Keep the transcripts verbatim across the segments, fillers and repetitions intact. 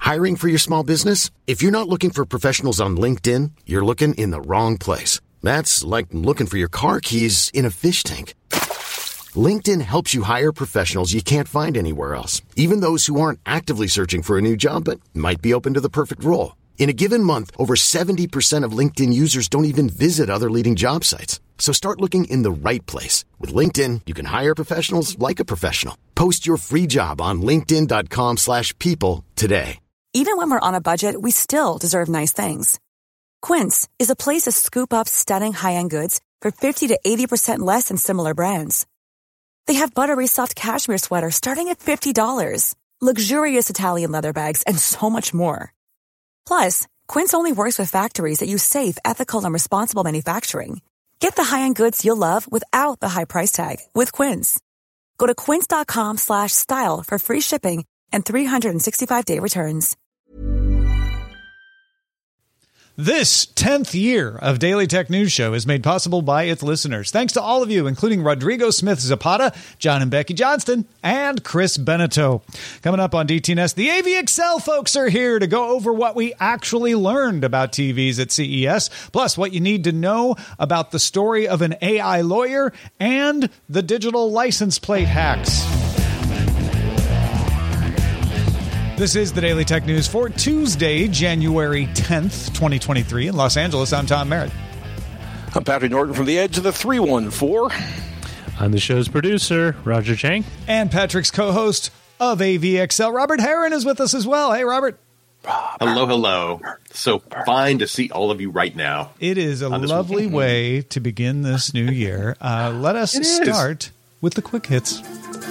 Hiring for your small business? If you're not looking for professionals on LinkedIn, you're looking in the wrong place. That's like looking for your car keys in a fish tank. LinkedIn helps you hire professionals you can't find anywhere else, even those who aren't actively searching for a new job but might be open to the perfect role. In a given month, over seventy percent of LinkedIn users don't even visit other leading job sites. So start looking in the right place. With LinkedIn, you can hire professionals like a professional. Post your free job on linkedin.com slash people today. Even when we're on a budget, we still deserve nice things. Quince is a place to scoop up stunning high-end goods for fifty to eighty percent less than similar brands. They have buttery soft cashmere sweaters starting at fifty dollars, luxurious Italian leather bags, and so much more. Plus, Quince only works with factories that use safe, ethical, and responsible manufacturing. Get the high-end goods you'll love without the high price tag with Quince. Go to quince.com slash style for free shipping and three sixty-five day returns. This tenth year of Daily Tech News Show is made possible by its listeners. Thanks to all of you, including Rodrigo Smith Zapata, John and Becky Johnston, and Chris Beneteau. Coming up on D T N S, the A V X L folks are here to go over what we actually learned about T Vs at C E S, plus what you need to know about the story of an A I lawyer and the digital license plate hacks. This is the Daily Tech News for Tuesday, January tenth, twenty twenty-three. In Los Angeles, I'm Tom Merritt. I'm Patrick Norton from the Edge of the three one four. I'm the show's producer, Roger Chang. And Patrick's co-host of A V X L, Robert Heron, is with us as well. Hey, Robert. Hello, hello. So fine to see all of you right now. It is a lovely weekend. way to begin this new year. Uh, let us it start is. with the quick hits.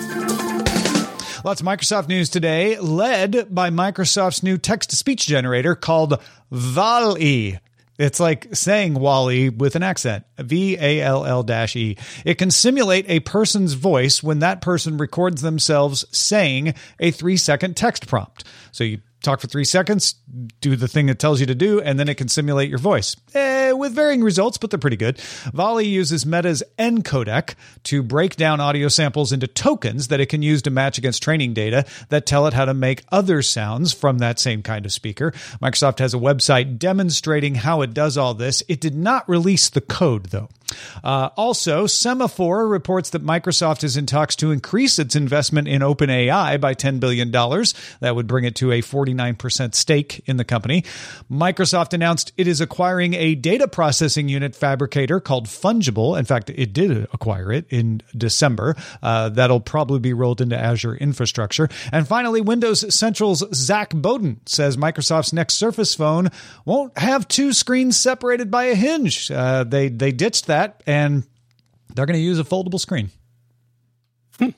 Lots of Microsoft news today, led by Microsoft's new text-to-speech generator called Vall-E. It's like saying Wall-E with an accent, V A L L E. It can simulate a person's voice when that person records themselves saying a three-second text prompt. So you talk for three seconds, do the thing it tells you to do, and then it can simulate your voice. Eh, with varying results, but they're pretty good. Vall-E uses Meta's encodec to break down audio samples into tokens that it can use to match against training data that tell it how to make other sounds from that same kind of speaker. Microsoft has a website demonstrating how it does all this. It did not release the code, though. Uh, also, Semaphore reports that Microsoft is in talks to increase its investment in OpenAI by ten billion dollars. That would bring it to a forty-nine percent stake in the company. Microsoft announced it is acquiring a data processing unit fabricator called Fungible. In fact, it did acquire it in December. Uh, that'll probably be rolled into Azure infrastructure. And finally, Windows Central's Zach Bowden says Microsoft's next Surface phone won't have two screens separated by a hinge. Uh, they, they ditched that. And they're going to use a foldable screen. Hmm.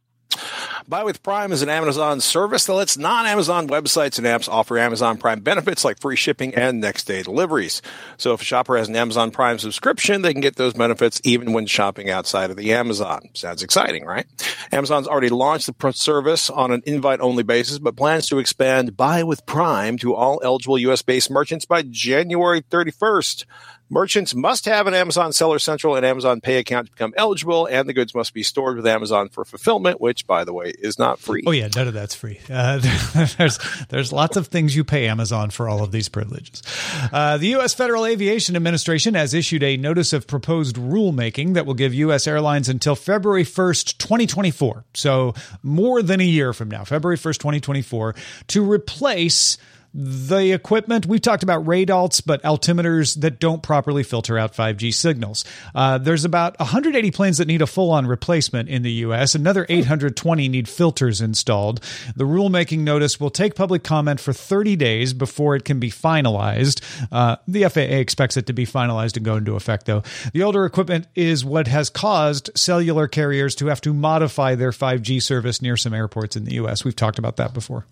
Buy with Prime is an Amazon service that lets non-Amazon websites and apps offer Amazon Prime benefits like free shipping and next-day deliveries. So if a shopper has an Amazon Prime subscription, they can get those benefits even when shopping outside of the Amazon. Sounds exciting, right? Amazon's already launched the service on an invite-only basis, but plans to expand Buy with Prime to all eligible U S-based merchants by January thirty-first. Merchants must have an Amazon Seller Central and Amazon Pay account to become eligible, and the goods must be stored with Amazon for fulfillment, which, by the way, is not free. Oh, yeah, none of that's free. Uh, there's there's lots of things you pay Amazon for all of these privileges. Uh, the U S Federal Aviation Administration has issued a notice of proposed rulemaking that will give U S airlines until February first, twenty twenty-four, so more than a year from now, February first, twenty twenty-four, to replace the equipment. We've talked about radals, but altimeters that don't properly filter out five G signals. Uh, there's about one hundred eighty planes that need a full-on replacement in the U S. Another eight hundred twenty need filters installed. The rulemaking notice will take public comment for thirty days before it can be finalized. Uh, the F A A expects it to be finalized and go into effect, though. The older equipment is what has caused cellular carriers to have to modify their five G service near some airports in the U S. We've talked about that before.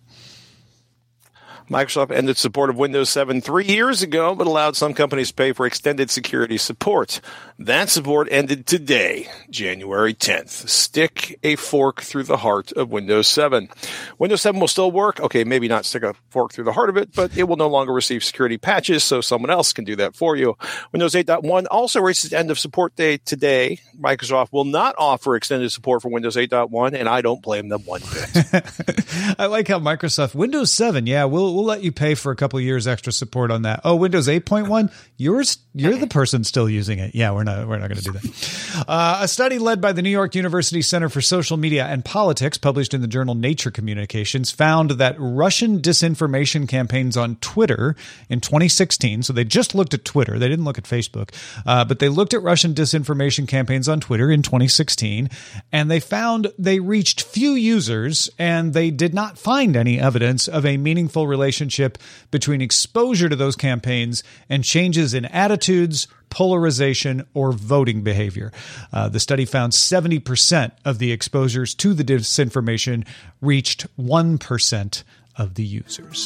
Microsoft ended support of Windows seven three years ago, but allowed some companies to pay for extended security support. That support ended today, January tenth. Stick a fork through the heart of Windows seven. Windows seven will still work. Okay, maybe not stick a fork through the heart of it, but it will no longer receive security patches, so someone else can do that for you. Windows eight point one also reaches the end of support day today. Microsoft will not offer extended support for Windows eight point one, and I don't blame them one bit. I like how Microsoft, Windows seven, yeah, we'll we'll, we'll let you pay for a couple of years extra support on that. Oh, Windows eight point one, yours, you're the person still using it. Yeah, we're not, we're not going to do that. Uh, a study led by the New York University Center for Social Media and Politics, published in the journal Nature Communications, found that Russian disinformation campaigns on Twitter in twenty sixteen, so they just looked at Twitter, they didn't look at Facebook, uh, but they looked at Russian disinformation campaigns on Twitter in twenty sixteen, and they found they reached few users, and they did not find any evidence of a meaningful relationship between exposure to those campaigns and changes in attitudes, polarization, or voting behavior. Uh, the study found seventy percent of the exposures to the disinformation reached one percent of the users.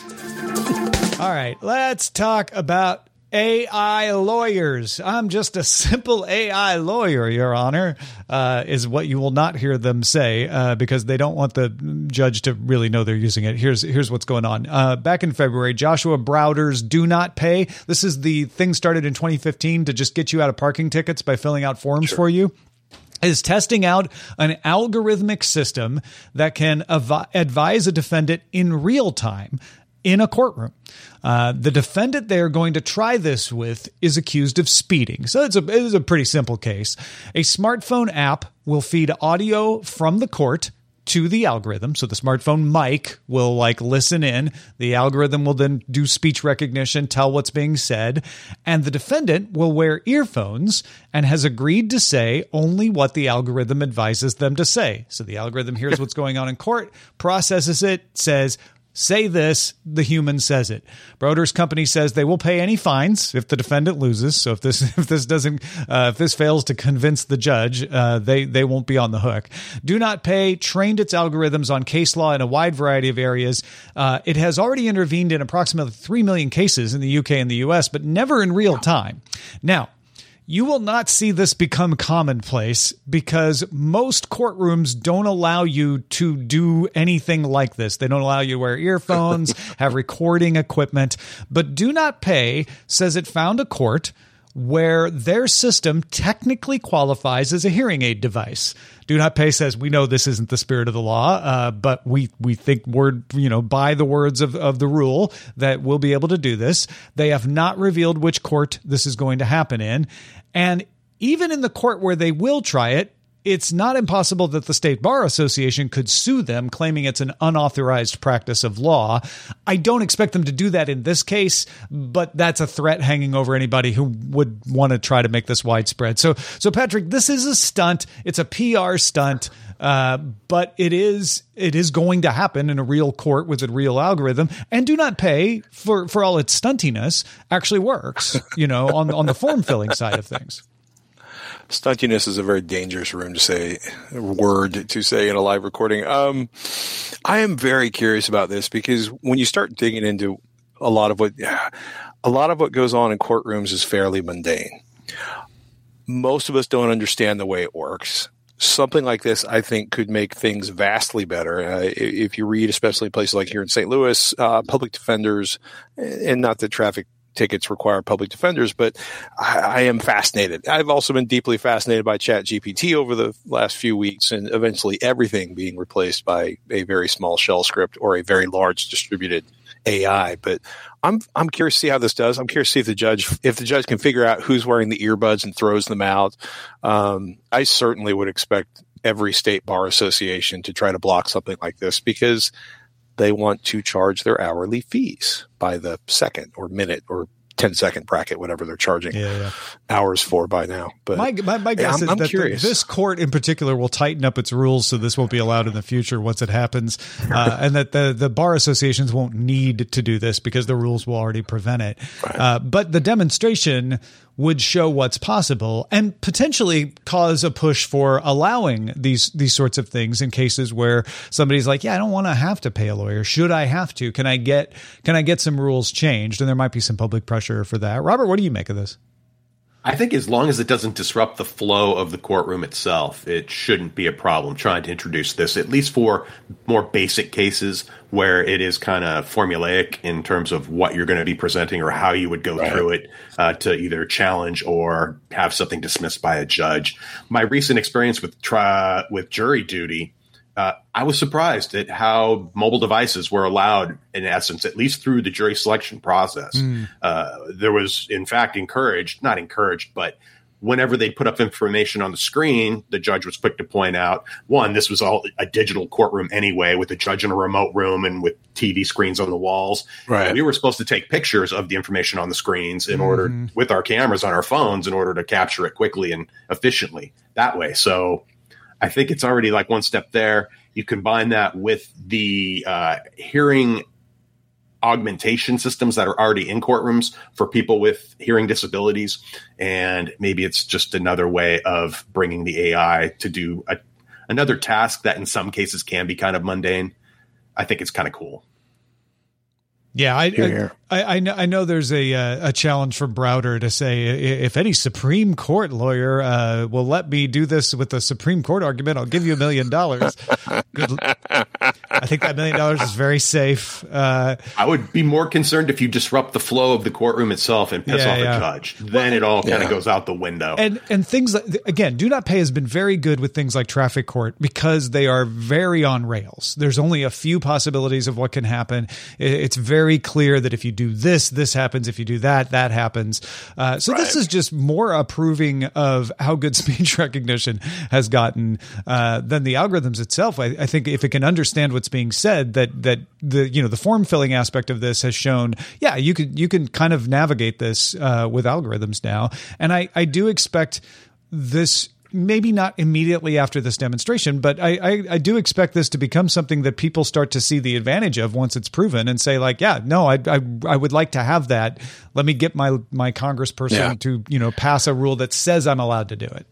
All right, let's talk about A I lawyers. I'm just a simple A I lawyer, Your Honor, uh, is what you will not hear them say uh, because they don't want the judge to really know they're using it. Here's here's what's going on. Uh, back in February, Joshua Browder's Do Not Pay. This is the thing started in twenty fifteen to just get you out of parking tickets by filling out forms sure. for you. Is testing out an algorithmic system that can av- advise a defendant in real time in a courtroom. Uh, the defendant they are going to try this with is accused of speeding. So it's a, it is a pretty simple case. A smartphone app will feed audio from the court to the algorithm. So the smartphone mic will like listen in. The algorithm will then do speech recognition, tell what's being said. And the defendant will wear earphones and has agreed to say only what the algorithm advises them to say. So the algorithm hears what's going on in court, processes it, says, say this, the human says it. Broder's company says they will pay any fines if the defendant loses. So if this if this doesn't uh, if this fails to convince the judge, uh, they they won't be on the hook. Do Not Pay trained its algorithms on case law in a wide variety of areas. Uh, it has already intervened in approximately three million cases in the U K and the U S, but never in real time. Now, you will not see this become commonplace because most courtrooms don't allow you to do anything like this. They don't allow you to wear earphones, have recording equipment. But Do Not Pay says it found a court where their system technically qualifies as a hearing aid device. Do Not Pay says, we know this isn't the spirit of the law, uh, but we we think we're, you know, by the words of, of the rule that we'll be able to do this. They have not revealed which court this is going to happen in. And even in the court where they will try it, it's not impossible that the State Bar Association could sue them, claiming it's an unauthorized practice of law. I don't expect them to do that in this case, but that's a threat hanging over anybody who would want to try to make this widespread. So, so Patrick, this is a stunt. It's a P R stunt, uh, but it is it is going to happen in a real court with a real algorithm. And Do Not Pay, for for all its stuntiness, actually works. You know, on on the form filling side of things. Stuntiness is a very dangerous room to say word to say in a live recording. Um, I am very curious about this because when you start digging into a lot of what, a lot of what goes on in courtrooms is fairly mundane. Most of us don't understand the way it works. Something like this, I think, could make things vastly better. Uh, if you read, especially places like here in Saint Louis, uh, public defenders, and not that traffic tickets require public defenders, but I, I am fascinated. I've also been deeply fascinated by Chat G P T over the last few weeks, and eventually everything being replaced by a very small shell script or a very large distributed A I. But I'm I'm curious to see how this does. I'm curious to see if the judge if the judge can figure out who's wearing the earbuds and throws them out. Um, I certainly would expect every state bar association to try to block something like this because they want to charge their hourly fees by the second or minute or ten second bracket, whatever they're charging yeah, yeah. hours for by now. But my, my, my guess I'm, is I'm that the, this court in particular will tighten up its rules so this won't be allowed in the future once it happens, uh, and that the, the bar associations won't need to do this because the rules will already prevent it. Right. Uh, but the demonstration would show what's possible and potentially cause a push for allowing these these sorts of things in cases where somebody's like, yeah, I don't want to have to pay a lawyer. Should I have to? Can I get can I get some rules changed? And there might be some public pressure for that. Robert, what do you make of this? I think as long as it doesn't disrupt the flow of the courtroom itself, it shouldn't be a problem trying to introduce this, at least for more basic cases where it is kind of formulaic in terms of what you're going to be presenting or how you would go right. through it uh, to either challenge or have something dismissed by a judge. My recent experience with tri- with jury duty uh, I was surprised at how mobile devices were allowed, in essence, at least through the jury selection process. Mm. Uh, there was, in fact, encouraged, not encouraged, but whenever they put up information on the screen, the judge was quick to point out, one, this was all a digital courtroom anyway, with the judge in a remote room and with T V screens on the walls. Right. We were supposed to take pictures of the information on the screens in mm-hmm. order, with our cameras on our phones, in order to capture it quickly and efficiently that way. So I think it's already like one step there. You combine that with the uh, hearing augmentation systems that are already in courtrooms for people with hearing disabilities. And maybe it's just another way of bringing the A I to do a, another task that in some cases can be kind of mundane. I think it's kind of cool. Yeah, I, I, I, I know. I know there's a uh, a challenge from Browder to say if any Supreme Court lawyer uh, will let me do this with a Supreme Court argument, I'll give you a million dollars. Good. I think that million dollars is very safe. Uh, I would be more concerned if you disrupt the flow of the courtroom itself and piss yeah, off yeah. a judge. Then it all kind of yeah. goes out the window. And and things like, again, Do Not Pay has been very good with things like traffic court because they are very on rails. There's only a few possibilities of what can happen. It's very very clear that if you do this, this happens. If you do that, that happens. Uh, so right. this is just more approving of how good speech recognition has gotten uh, than the algorithms itself. I, I think if it can understand what's being said, that that the you know the form filling aspect of this has shown, yeah, you can you can kind of navigate this uh, with algorithms now, and I I do expect this. Maybe not immediately after this demonstration, but I, I, I do expect this to become something that people start to see the advantage of once it's proven and say like, yeah, no, I I, I would like to have that. Let me get my my congressperson yeah. to, you know, pass a rule that says I'm allowed to do it.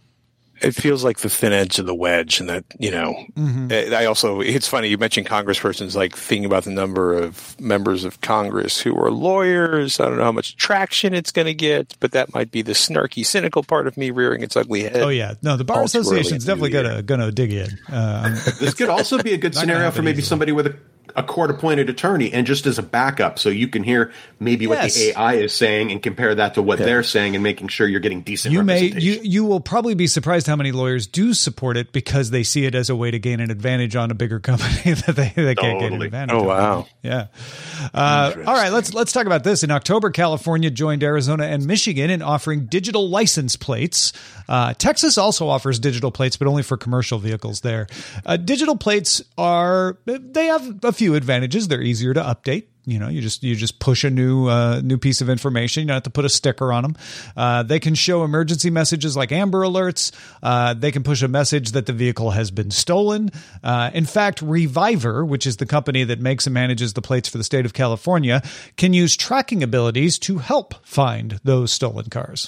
It feels like the thin edge of the wedge, and that, you know, mm-hmm. I also, it's funny, you mentioned congresspersons, like thinking about the number of members of Congress who are lawyers. I don't know how much traction it's going to get, but that might be the snarky, cynical part of me rearing its ugly head. Oh, yeah. No, the Bar Association is definitely going to going to dig in. Uh, this could also be a good scenario for maybe easily. somebody with a a court-appointed attorney, and just as a backup, so you can hear maybe what yes. the A I is saying and compare that to what yeah. they're saying, and making sure you're getting decent you representation. May, you, you will probably be surprised how many lawyers do support it because they see it as a way to gain an advantage on a bigger company that they, they can't totally. gain an advantage Oh, on. wow. Yeah. Uh, all right, let's let's talk about this. In October, California joined Arizona and Michigan in offering digital license plates. Uh, Texas also offers digital plates, but only for commercial vehicles there. Uh, digital plates are, they have a few advantages. They're easier to update. You know, you just you just push a new uh, new piece of information. You don't have to put a sticker on them. Uh, they can show emergency messages like Amber Alerts. Uh, they can push a message that the vehicle has been stolen. Uh, in fact, Reviver, which is the company that makes and manages the plates for the state of California, can use tracking abilities to help find those stolen cars.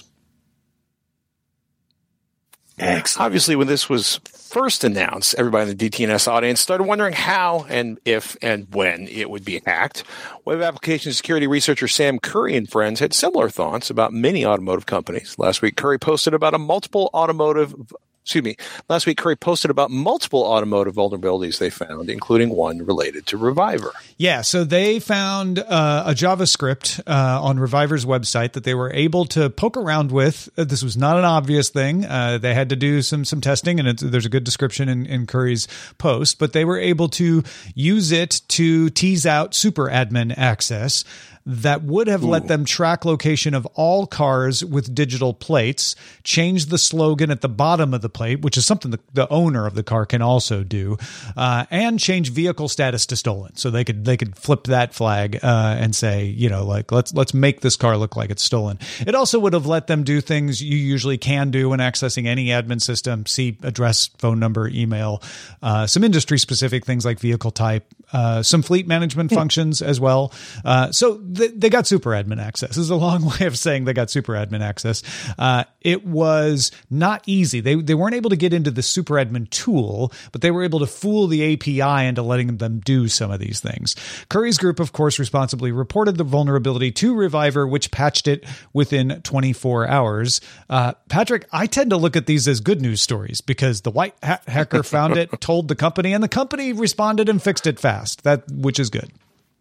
Excellent. Obviously, when this was first announced, everybody in the D T N S audience started wondering how and if and when it would be hacked. Web application security researcher Sam Curry and friends had similar thoughts about many automotive companies. Last week, Curry posted about a multiple automotive Excuse me. Last week, Curry posted about multiple automotive vulnerabilities they found, including one related to Reviver. Yeah, so they found uh, a JavaScript uh, on Reviver's website that they were able to poke around with. This was not an obvious thing. Uh, they had to do some some testing, and it's, there's a good description in, in Curry's post. But they were able to use it to tease out super admin access that would have Ooh. let them track location of all cars with digital plates, change the slogan at the bottom of the plate, which is something the, the owner of the car can also do, uh, and change vehicle status to stolen. So they could they could flip that flag uh, and say, you know, like let's let's make this car look like it's stolen. It also would have let them do things you usually can do when accessing any admin system: see address, phone number, email, uh, some industry specific things like vehicle type, uh, some fleet management yeah. functions as well. Uh, so they got super admin access. This is a long way of saying they got super admin access. Uh, it was not easy. They they weren't able to get into the super admin tool, but they were able to fool the A P I into letting them do some of these things. Curry's group, of course, responsibly reported the vulnerability to Reviver, which patched it within twenty-four hours. Uh, Patrick, I tend to look at these as good news stories because the white hat hacker found it, told the company, and the company responded and fixed it fast. That which is good.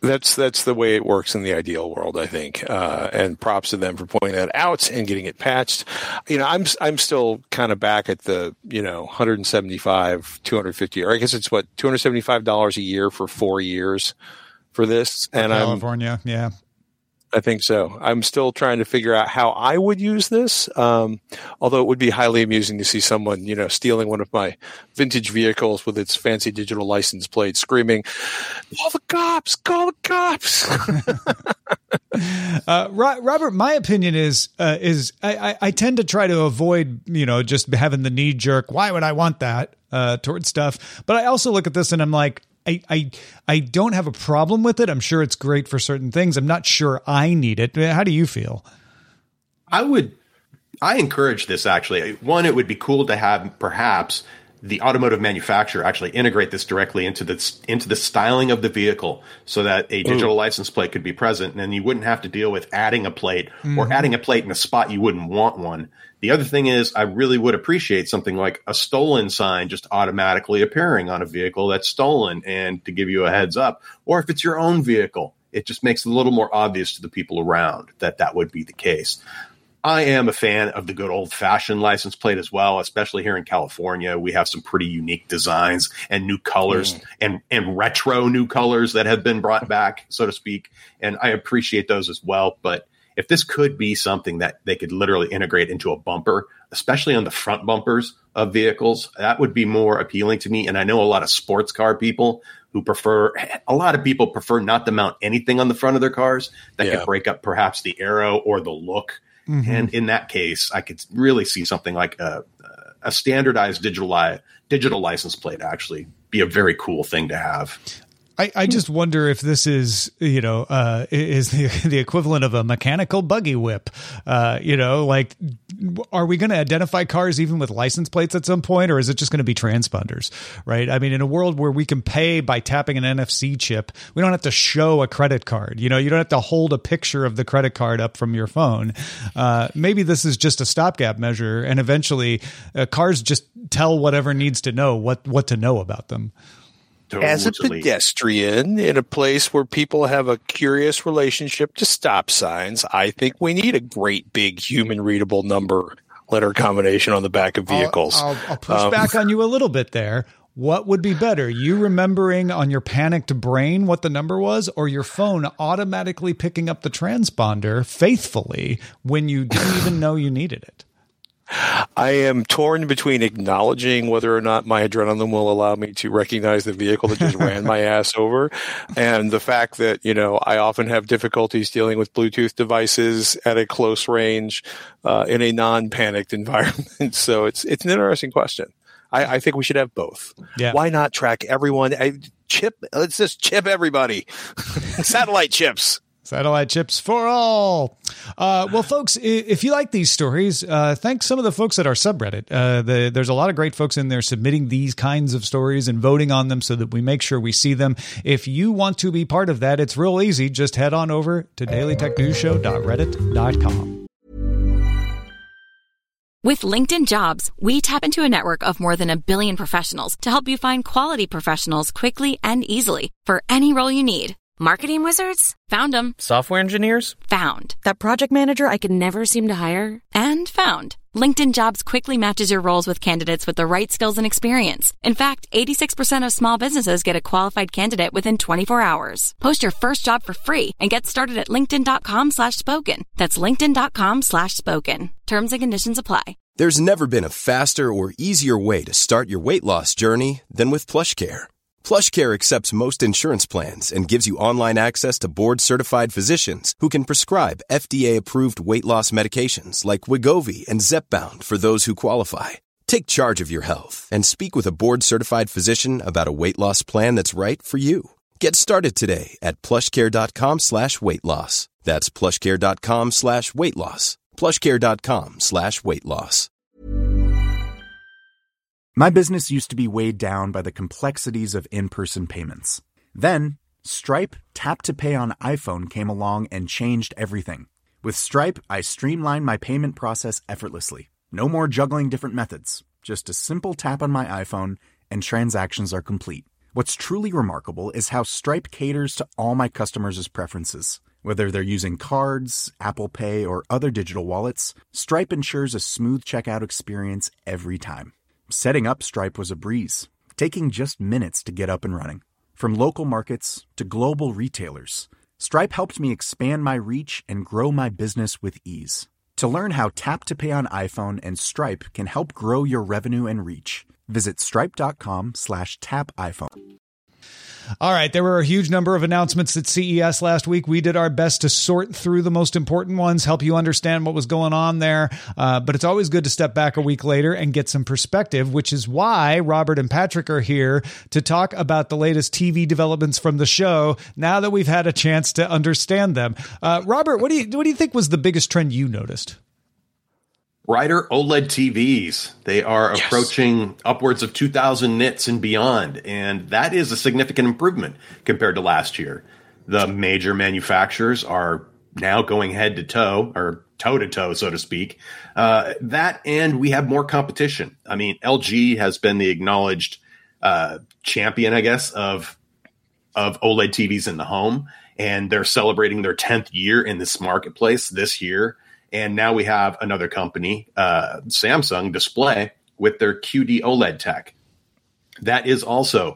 That's that's the way it works in the ideal world, I think. Uh, and props to them for pointing that out and getting it patched. You know, I'm I'm still kind of back at the, you know, one hundred seventy-five, two hundred fifty, or I guess it's what, two hundred seventy-five dollars a year for four years for this. For and California, I'm, yeah. I think so. I'm still trying to figure out how I would use this. Um, although it would be highly amusing to see someone, you know, stealing one of my vintage vehicles with its fancy digital license plate, screaming, "Call the cops! Call the cops!" uh, Robert, my opinion is uh, is I, I tend to try to avoid, you know, just having the knee jerk. Why would I want that uh, towards stuff? But I also look at this and I'm like, I, I I don't have a problem with it. I'm sure it's great for certain things. I'm not sure I need it. How do you feel? I would, I encourage this actually. One, it would be cool to have perhaps the automotive manufacturer actually integrate this directly into the into the styling of the vehicle, so that a digital Ooh. license plate could be present, and then you wouldn't have to deal with adding a plate mm-hmm. or adding a plate in a spot you wouldn't want one. The other thing is, I really would appreciate something like a stolen sign just automatically appearing on a vehicle that's stolen, and to give you a heads up. Or if it's your own vehicle, it just makes it a little more obvious to the people around that that would be the case. I am a fan of the good old-fashioned license plate as well, especially here in California. We have some pretty unique designs and new colors mm. and, and retro new colors that have been brought back, so to speak, and I appreciate those as well. But if this could be something that they could literally integrate into a bumper, especially on the front bumpers of vehicles, that would be more appealing to me. And I know a lot of sports car people who prefer, a lot of people prefer not to mount anything on the front of their cars that yeah. could break up perhaps the aero or the look. Mm-hmm. And in that case, I could really see something like a, a standardized digital li- digital license plate actually be a very cool thing to have. I, I just wonder if this is, you know, uh, is the, the equivalent of a mechanical buggy whip. Uh, you know, like, are we going to identify cars even with license plates at some point, or is it just going to be transponders, right? I mean, in a world where we can pay by tapping an N F C chip, we don't have to show a credit card. You know, you don't have to hold a picture of the credit card up from your phone. Uh, maybe this is just a stopgap measure, and eventually uh, cars just tell whatever needs to know what, what to know about them. As a pedestrian in a place where people have a curious relationship to stop signs, I think we need a great big human readable number letter combination on the back of vehicles. I'll, I'll, I'll push um, back on you a little bit there. What would be better? You remembering on your panicked brain what the number was, or your phone automatically picking up the transponder faithfully when you didn't even know you needed it? I am torn between acknowledging whether or not my adrenaline will allow me to recognize the vehicle that just ran my ass over, and the fact that, you know, I often have difficulties dealing with Bluetooth devices at a close range uh, in a non-panicked environment. So it's it's an interesting question. I, I think we should have both. Yeah. Why not track everyone? I, chip, let's just chip everybody. Satellite chips. Satellite chips for all. Uh, well, folks, if you like these stories, uh, thanks some of the folks at our subreddit. Uh, the, there's a lot of great folks in there submitting these kinds of stories and voting on them so that we make sure we see them. If you want to be part of that, it's real easy. Just head on over to daily tech news show dot reddit dot com. With LinkedIn Jobs, we tap into a network of more than a billion professionals to help you find quality professionals quickly and easily for any role you need. Marketing wizards? Found them. Software engineers? Found. That project manager I could never seem to hire? And found. LinkedIn Jobs quickly matches your roles with candidates with the right skills and experience. In fact, eighty-six percent of small businesses get a qualified candidate within twenty-four hours. Post your first job for free and get started at linkedin.com slash spoken. That's linkedin.com slash spoken. Terms and conditions apply. There's never been a faster or easier way to start your weight loss journey than with PlushCare. PlushCare accepts most insurance plans and gives you online access to board-certified physicians who can prescribe F D A-approved weight loss medications like Wegovy and Zepbound for those who qualify. Take charge of your health and speak with a board-certified physician about a weight loss plan that's right for you. Get started today at plushcare.com slash weight loss. That's plushcare.com slash weight loss. plushcare.com slash weight loss. My business used to be weighed down by the complexities of in-person payments. Then, Stripe Tap to Pay on iPhone came along and changed everything. With Stripe, I streamlined my payment process effortlessly. No more juggling different methods. Just a simple tap on my iPhone, and transactions are complete. What's truly remarkable is how Stripe caters to all my customers' preferences. Whether they're using cards, Apple Pay, or other digital wallets, Stripe ensures a smooth checkout experience every time. Setting up Stripe was a breeze, taking just minutes to get up and running. From local markets to global retailers, Stripe helped me expand my reach and grow my business with ease. To learn how Tap to Pay on iPhone and Stripe can help grow your revenue and reach, visit stripe.com slash tap iPhone. All right, there were a huge number of announcements at C E S last week. We did our best to sort through the most important ones, help you understand what was going on there. Uh, but it's always good to step back a week later and get some perspective, which is why Robert and Patrick are here to talk about the latest T V developments from the show now that we've had a chance to understand them. Uh, Robert, what do you what do you think was the biggest trend you noticed? Brighter OLED T Vs. They are yes. approaching upwards of two thousand nits and beyond, and that is a significant improvement compared to last year. The major manufacturers are now going head to toe, or toe to toe, so to speak. Uh, that, and we have more competition. I mean, L G has been the acknowledged uh, champion, I guess, of of OLED T Vs in the home, and they're celebrating their tenth year in this marketplace this year. And now we have another company, uh, Samsung Display, with their Q D OLED tech. That is also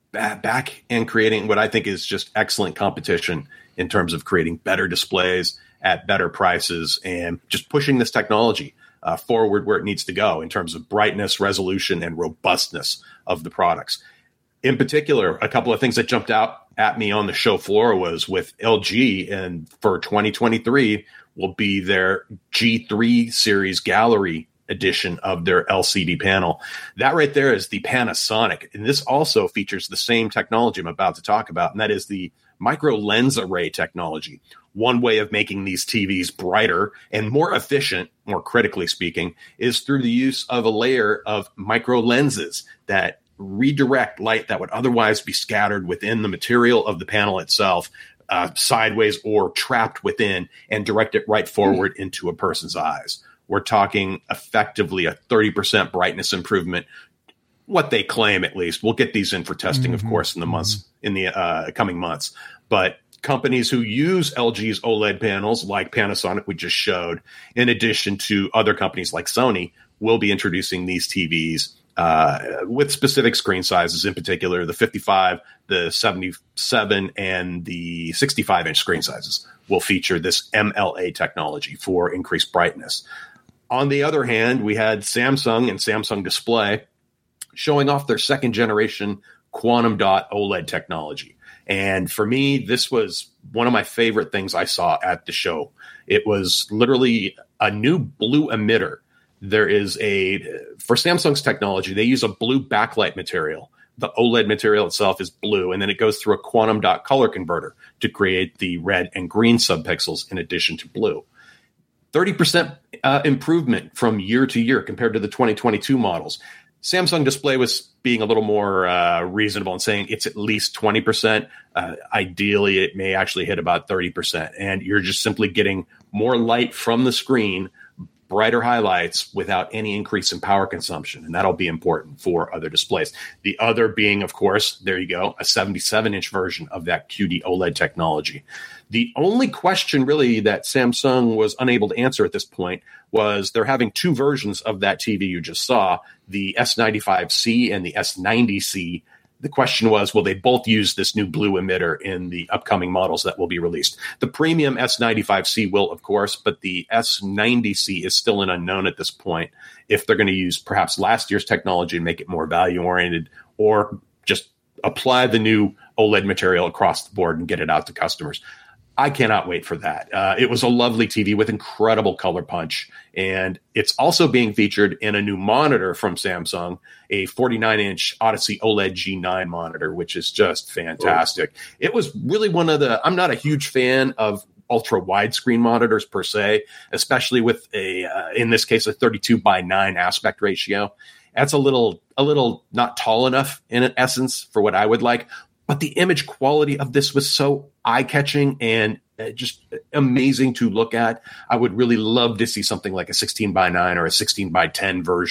back and creating what I think is just excellent competition in terms of creating better displays at better prices and just pushing this technology uh, forward where it needs to go in terms of brightness, resolution, and robustness of the products. In particular, a couple of things that jumped out at me on the show floor was with L G, and for twenty twenty-three will be their G three series gallery edition of their L C D panel. That right there is the Panasonic. And this also features the same technology I'm about to talk about, and that is the micro lens array technology. One way of making these T Vs brighter and more efficient, more critically speaking, is through the use of a layer of micro lenses that redirect light that would otherwise be scattered within the material of the panel itself, uh, sideways or trapped within, and direct it right forward mm. into a person's eyes. We're talking effectively a thirty percent brightness improvement, what they claim at least. We'll get these in for testing, mm-hmm. of course, in the months, in the uh, coming months. But companies who use L G's OLED panels, like Panasonic we just showed, in addition to other companies like Sony, will be introducing these T Vs uh, with specific screen sizes, in particular the fifty-five, the seventy-seven, and the sixty-five inch screen sizes will feature this M L A technology for increased brightness. On the other hand, we had Samsung and Samsung Display showing off their second generation quantum dot OLED technology. And for me, this was one of my favorite things I saw at the show. It was literally a new blue emitter. There is a, for Samsung's technology, they use a blue backlight material. The OLED material itself is blue, and then it goes through a quantum dot color converter to create the red and green subpixels in addition to blue. thirty percent uh, improvement from year to year compared to the twenty twenty-two models. Samsung Display was being a little more uh, reasonable and saying it's at least twenty percent. Uh, ideally, it may actually hit about thirty percent. And you're just simply getting more light from the screen, brighter highlights without any increase in power consumption. And that'll be important for other displays. The other being, of course, there you go, a seventy-seven inch version of that Q D OLED technology. The only question really that Samsung was unable to answer at this point was they're having two versions of that T V you just saw, the S ninety-five C and the S ninety C. The question was, will they both use this new blue emitter in the upcoming models that will be released? The premium S ninety-five C will, of course, but the S ninety C is still an unknown at this point if they're going to use perhaps last year's technology and make it more value-oriented, or just apply the new OLED material across the board and get it out to customers. I cannot wait for that. Uh, it was a lovely T V with incredible color punch, and it's also being featured in a new monitor from Samsung, a forty-nine inch Odyssey OLED G nine monitor, which is just fantastic. Oh. It was really one of the, I'm not a huge fan of ultra widescreen monitors per se, especially with a, uh, in this case, a thirty-two by nine aspect ratio. That's a little, a little not tall enough in essence for what I would like. But the image quality of this was so eye-catching and just amazing to look at. I would really love to see something like a sixteen by nine or a sixteen by ten version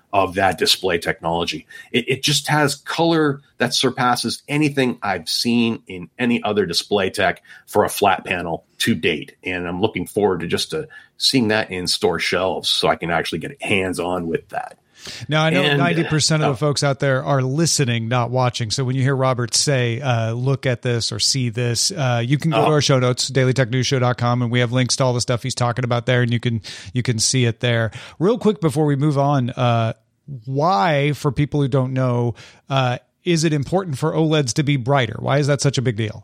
of that display technology. It, it just has color that surpasses anything I've seen in any other display tech for a flat panel to date. And I'm looking forward to just to seeing that in store shelves so I can actually get hands-on with that. Now, I know and, ninety percent of uh, the folks out there are listening, not watching. So when you hear Robert say, uh, look at this or see this, uh, you can go uh, to our show notes, daily tech news show dot com, and we have links to all the stuff he's talking about there, and you can you can see it there. Real quick before we move on, uh, why, for people who don't know, uh, is it important for OLEDs to be brighter? Why is that such a big deal?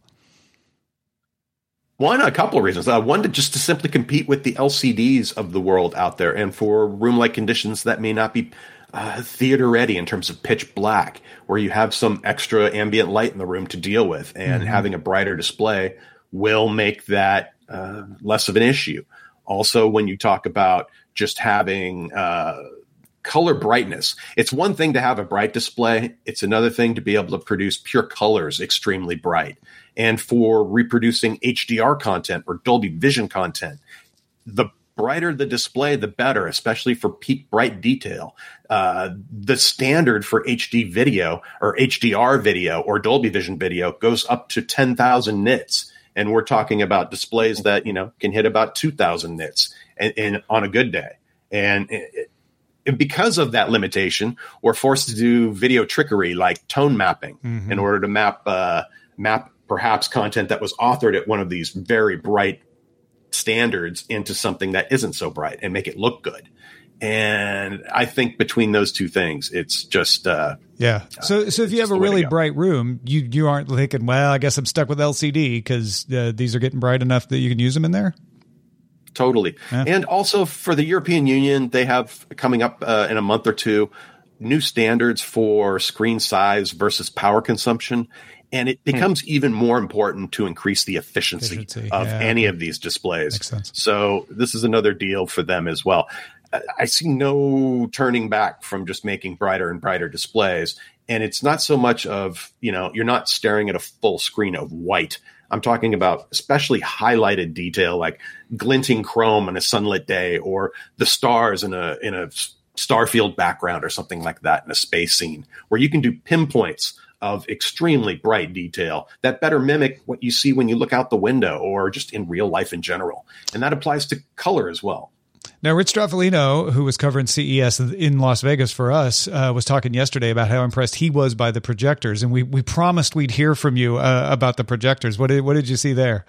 One, a couple of reasons. Uh, one, to just to simply compete with the L C Ds of the world out there, and for room-like conditions that may not be uh, theater-ready in terms of pitch black, where you have some extra ambient light in the room to deal with, and mm-hmm. having a brighter display will make that uh, less of an issue. Also, when you talk about just having uh, color brightness, it's one thing to have a bright display. It's another thing to be able to produce pure colors extremely bright. And for reproducing H D R content or Dolby Vision content, the brighter the display, the better, especially for peak bright detail. Uh, the standard for H D video or H D R video or Dolby Vision video goes up to ten thousand nits. And we're talking about displays that, you know, can hit about two thousand nits and, and on a good day. And it, And because of that limitation, we're forced to do video trickery like tone mapping mm-hmm. in order to map uh, map perhaps content that was authored at one of these very bright standards into something that isn't so bright and make it look good. And I think between those two things, it's just uh, yeah. So, so if you have a really bright room, you you aren't thinking, well, I guess I'm stuck with L C D because uh, these are getting bright enough that you can use them in there. Totally. Yeah. And also for the European Union, they have coming up uh, in a month or two, new standards for screen size versus power consumption. And it becomes hmm. even more important to increase the efficiency, efficiency of yeah. any of these displays. Makes sense. So this is another deal for them as well. I see no turning back from just making brighter and brighter displays. And it's not so much of, you know, you're not staring at a full screen of white. I'm talking about especially highlighted detail like glinting chrome on a sunlit day or the stars in a in a starfield background or something like that in a space scene where you can do pinpoints of extremely bright detail that better mimic what you see when you look out the window or just in real life in general. And that applies to color as well. Now, Rich Straffolino, who was covering C E S in Las Vegas for us, uh, was talking yesterday about how impressed he was by the projectors. And we, we promised we'd hear from you uh, about the projectors. What did, what did you see there?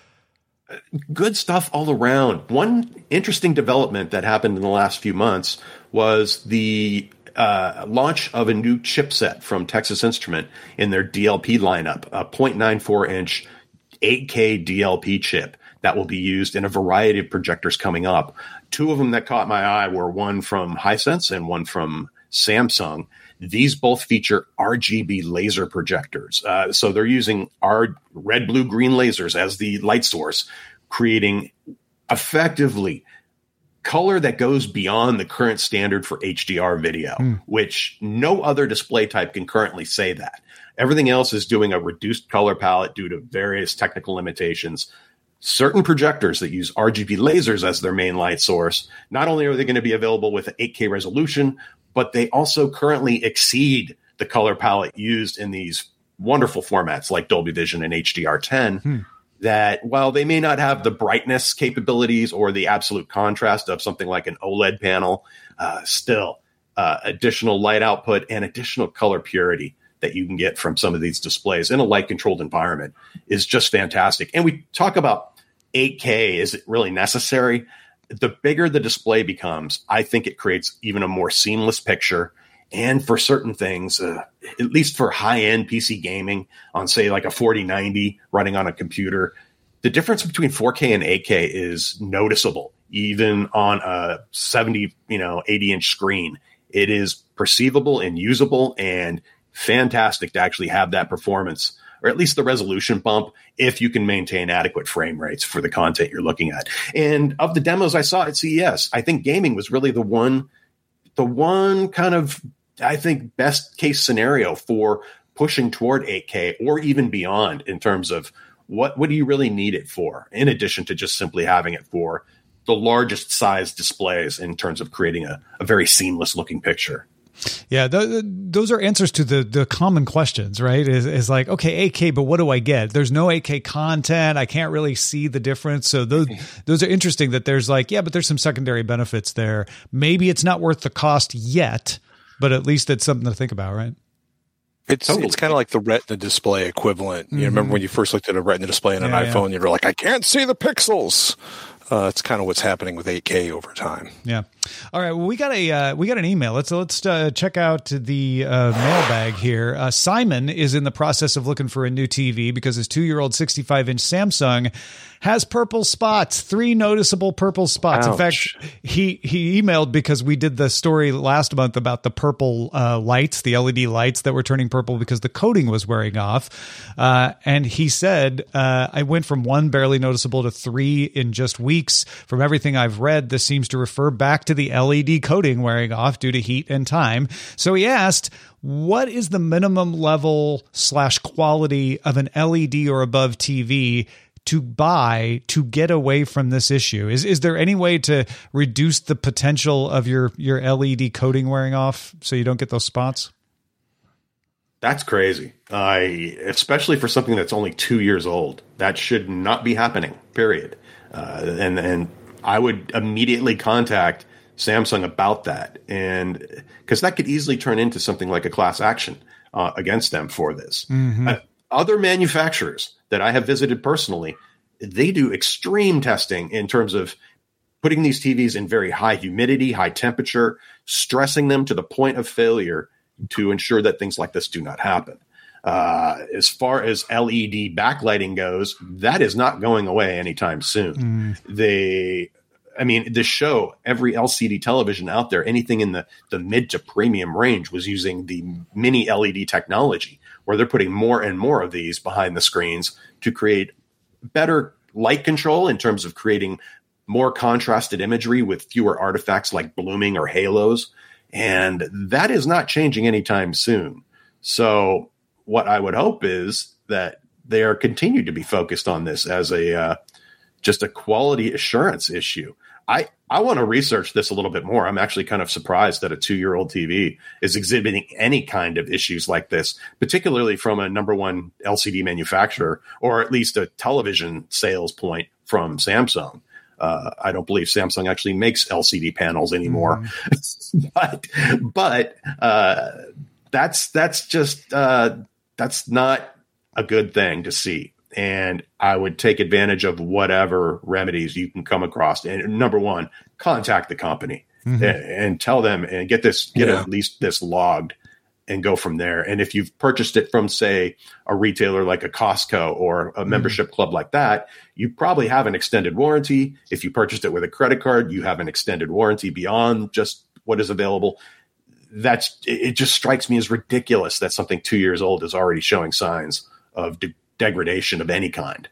Good stuff all around. One interesting development that happened in the last few months was the uh, launch of a new chipset from Texas Instrument in their D L P lineup, a zero point nine four inch eight K D L P chip that will be used in a variety of projectors coming up. Two of them that caught my eye were one from Hisense and one from Samsung. These both feature R G B laser projectors. Uh, so they're using our red, blue, green lasers as the light source, creating effectively color that goes beyond the current standard for H D R video, mm. which no other display type can currently say that. Everything else is doing a reduced color palette due to various technical limitations. Certain projectors that use R G B lasers as their main light source, not only are they going to be available with an eight K resolution, but they also currently exceed the color palette used in these wonderful formats like Dolby Vision and H D R ten, hmm. that while they may not have the brightness capabilities or the absolute contrast of something like an OLED panel, uh, still uh, additional light output and additional color purity that you can get from some of these displays in a light-controlled environment is just fantastic. And we talk about eight K, is it really necessary? The bigger the display becomes, I think it creates even a more seamless picture. And for certain things, uh, at least for high-end P C gaming on, say, like a forty ninety running on a computer, the difference between four K and eight K is noticeable, even on a seventy, you know, eighty inch screen. It is perceivable and usable and fantastic to actually have that performance, or at least the resolution bump, if you can maintain adequate frame rates for the content you're looking at. And of the demos I saw at C E S, I think gaming was really the one, the one kind of, I think, best case scenario for pushing toward eight K or even beyond in terms of what, what do you really need it for, in addition to just simply having it for the largest size displays in terms of creating a, a very seamless looking picture. Yeah, th- those are answers to the the common questions, right? Is is like, okay, eight K, but what do I get? There's no eight K content. I can't really see the difference. So those those are interesting that there's like, yeah, but there's some secondary benefits there. Maybe it's not worth the cost yet, but at least it's something to think about, right? It's totally. It's kind of like the Retina display equivalent. You mm-hmm. remember when you first looked at a Retina display on an yeah, iPhone, yeah. you're like, I can't see the pixels. Uh, it's kind of what's happening with eight K over time. Yeah. All right. Well, we got a uh, we got an email. Let's let's uh, check out the uh, mailbag here. Uh, Simon is in the process of looking for a new T V because his two-year-old sixty-five inch Samsung has purple spots, three noticeable purple spots. Ouch. In fact, he he emailed because we did the story last month about the purple uh, lights, the L E D lights that were turning purple because the coating was wearing off. Uh, and he said, uh, I went from one barely noticeable to three in just weeks. From everything I've read, this seems to refer back to the L E D coating wearing off due to heat and time. So he asked, what is the minimum level slash quality of an L E D or above T V to buy to get away from this issue? Is is there any way to reduce the potential of your, your L E D coating wearing off so you don't get those spots? That's crazy. I, especially for something that's only two years old, that should not be happening, period. Uh, and, and I would immediately contact Samsung about that. And because that could easily turn into something like a class action uh, against them for this. Mm-hmm. Uh, other manufacturers that I have visited personally, they do extreme testing in terms of putting these T Vs in very high humidity, high temperature, stressing them to the point of failure to ensure that things like this do not happen. Uh, as far as L E D backlighting goes, that is not going away anytime soon. Mm. They, I mean, this show, every L C D television out there, anything in the, the mid to premium range was using the mini L E D technology, where they're putting more and more of these behind the screens to create better light control in terms of creating more contrasted imagery with fewer artifacts like blooming or halos. And that is not changing anytime soon. So what I would hope is that they are continued to be focused on this as a uh, just a quality assurance issue. I, I want to research this a little bit more. I'm actually kind of surprised that a two-year-old T V is exhibiting any kind of issues like this, particularly from a number one L C D manufacturer, or at least a television sales point from Samsung. Uh, I don't believe Samsung actually makes L C D panels anymore, mm. but but uh, that's that's just uh, that's not a good thing to see. And I would take advantage of whatever remedies you can come across. And number one, contact the company mm-hmm. and, and tell them and get this, get yeah. at least this logged and go from there. And if you've purchased it from, say, a retailer like a Costco or a mm-hmm. membership club like that, you probably have an extended warranty. If you purchased it with a credit card, you have an extended warranty beyond just what is available. That's, it just strikes me as ridiculous that something two years old is already showing signs of de- degradation of any kind.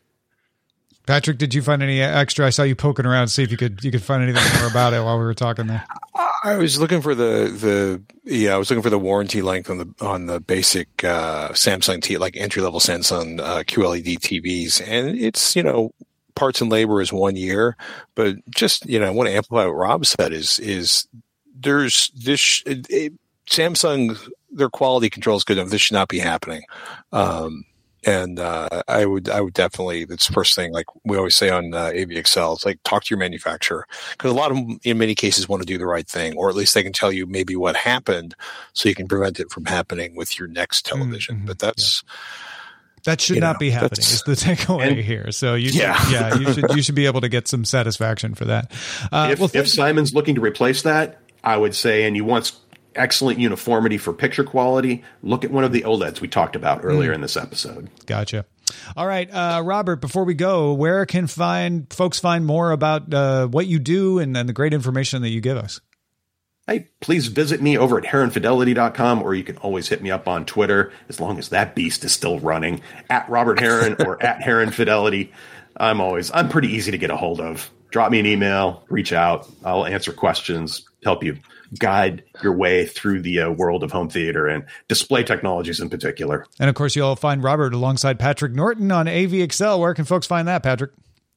Patrick, did you find any extra? I saw you poking around to see if you could you could find anything more about it while we were talking there. I was looking for the the yeah, I was looking for the warranty length on the on the basic uh, Samsung T like entry level Samsung uh, Q L E D T Vs, and it's, you know, parts and labor is one year, but just, you know, I want to amplify what Rob said is is there's this it, it, Samsung, their quality control is good enough. This should not be happening. Um, And uh, I would, I would definitely. That's the first thing. Like we always say on uh, A V X L, it's like talk to your manufacturer, because a lot of them, in many cases, want to do the right thing, or at least they can tell you maybe what happened, so you can prevent it from happening with your next television. Mm-hmm. But that's yeah. that should not know, be happening. Is the takeaway and, here. So you, should, yeah, yeah, you should you should be able to get some satisfaction for that. Uh, if, well, if Simon's looking to replace that, I would say, and you want excellent uniformity for picture quality, look at one of the OLEDs we talked about earlier mm. in this episode. Gotcha. All right, uh, Robert, before we go, where can find folks find more about uh, what you do and, and the great information that you give us? Hey, please visit me over at heron fidelity dot com, or you can always hit me up on Twitter, as long as that beast is still running, at Robert Heron or at Heron Fidelity. I'm always, I'm pretty easy to get a hold of. Drop me an email, reach out. I'll answer questions, help you guide your way through the uh, world of home theater and display technologies in particular. And of course, you'll find Robert alongside Patrick Norton on A V X L. Where can folks find that, Patrick?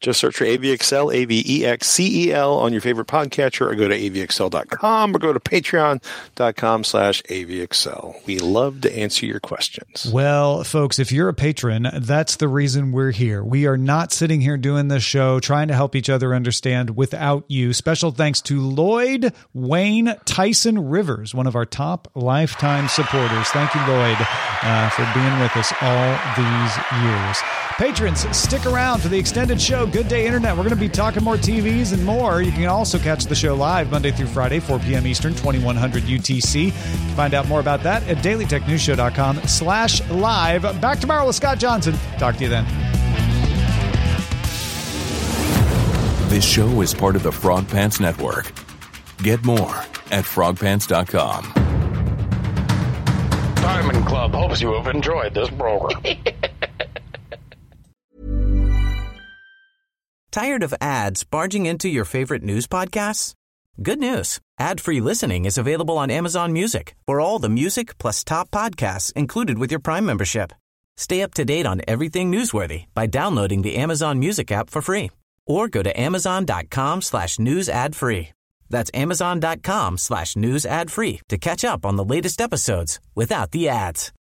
Just search for A V X L, A V E X C E L on your favorite podcatcher, or go to A V X L dot com, or go to patreon dot com slash A V X L. We love to answer your questions. Well, folks, if you're a patron, that's the reason we're here. We are not sitting here doing this show trying to help each other understand without you. Special thanks to Lloyd Wayne Tyson Rivers, one of our top lifetime supporters. Thank you, Lloyd, uh, for being with us all these years. Patrons, stick around for the extended show, Good Day Internet. We're going to be talking more T Vs and more. You can also catch the show live Monday through Friday, four p.m. Eastern, twenty-one hundred U T C. You can find out more about that at daily tech news show dot com slash live. Back tomorrow with Scott Johnson. Talk to you then. This show is part of the Frog Pants Network. Get more at frog pants dot com. Diamond Club hopes you have enjoyed this program. Tired of ads barging into your favorite news podcasts? Good news. Ad-free listening is available on Amazon Music for all the music plus top podcasts included with your Prime membership. Stay up to date on everything newsworthy by downloading the Amazon Music app for free or go to amazon dot com slash news ad free. That's amazon dot com slash news ad free to catch up on the latest episodes without the ads.